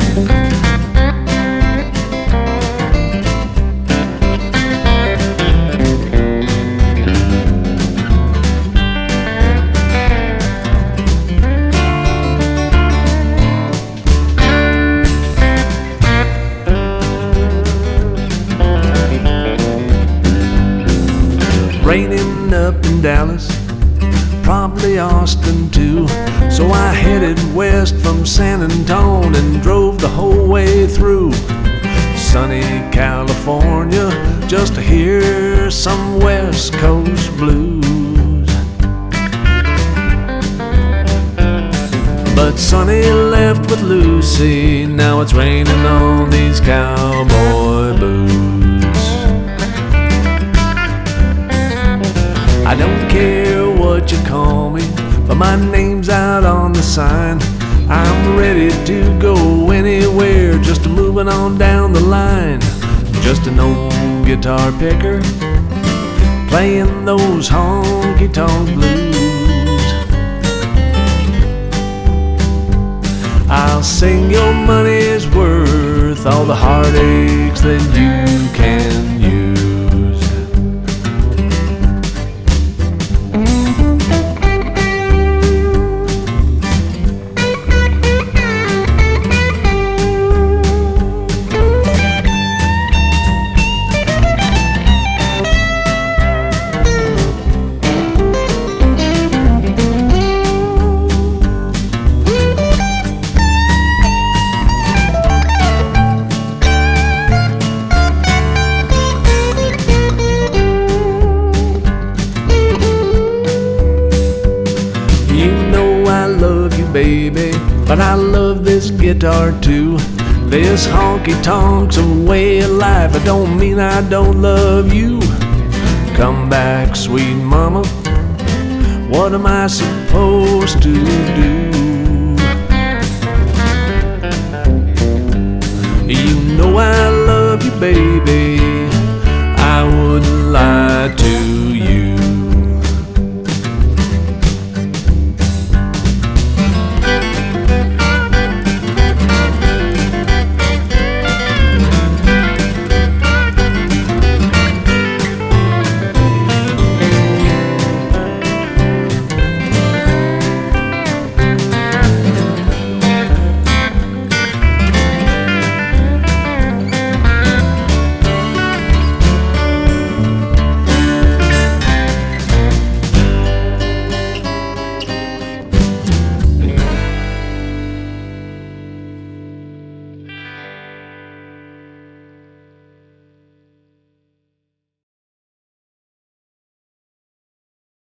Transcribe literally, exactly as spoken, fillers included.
Raining up in Dallas, probably Austin too. So I headed west from San Antonio and drove the whole way through sunny California just to hear some West Coast blues. But Sonny left with Lucy, now it's raining on these cowboy boots. I don't care what you call me, but my name's out on the sign. I'm ready to go anywhere, just moving on down the line. Just an old guitar picker, playing those honky-tonk blues. I'll sing your money's worth, all the heartaches that you can use. Baby, but I love this guitar too. This honky-tonk's a way of life. I don't mean I don't love you. Come back, sweet mama, what am I supposed to do? You know I love you, baby,